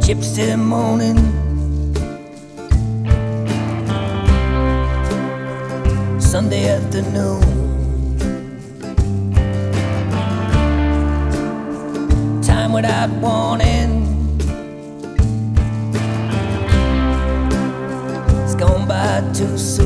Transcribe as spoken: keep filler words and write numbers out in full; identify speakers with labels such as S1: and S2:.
S1: chips till morning. Sunday afternoon, time without warning. It's gone by too soon.